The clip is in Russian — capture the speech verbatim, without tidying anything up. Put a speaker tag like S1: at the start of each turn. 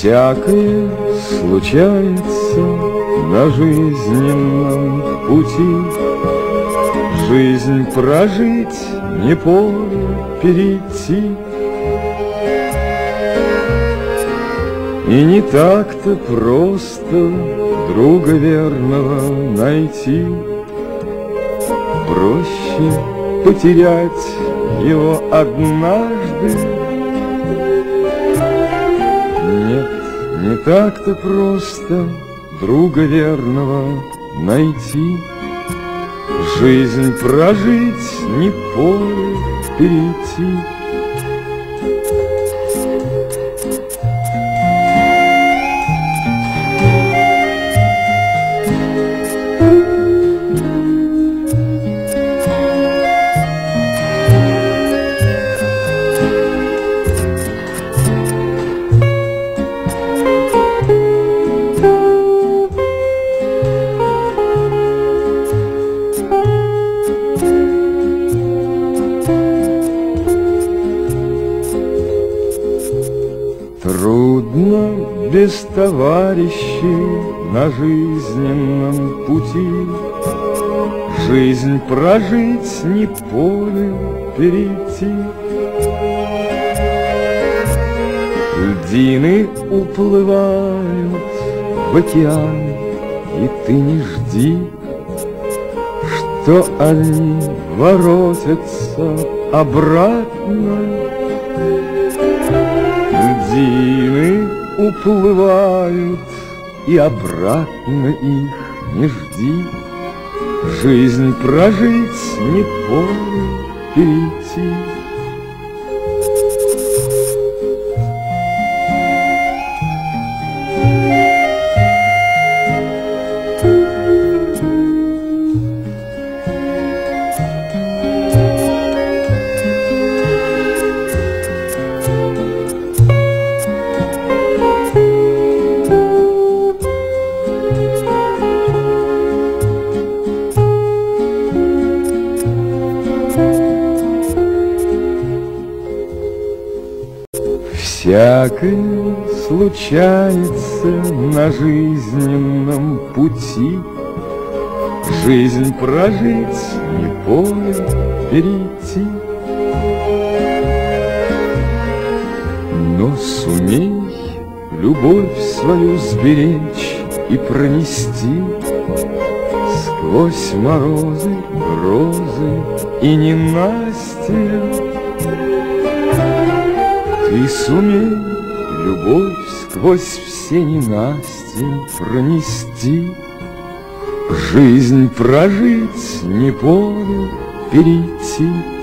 S1: Всякое случается на жизненном пути. Жизнь прожить, не поле перейти. И не так-то просто друга верного найти. Проще потерять его однажды. Нет, не так-то просто друга верного найти. Жизнь прожить, не поле перейти. Трудно без товарищей на жизненном пути. Жизнь прожить, не поле перейти. Льдины уплывают в океан, и ты не жди, что они воротятся обратно. Льдины уплывают, и обратно их не жди. Жизнь прожить, не поле перейти. Всякое случается на жизненном пути. Жизнь прожить, не поле перейти. Но сумей любовь свою сберечь и пронести сквозь морозы, грозы и ненастья. Ты сумей любовь сквозь все ненастья пронести. Жизнь прожить, не поле перейти.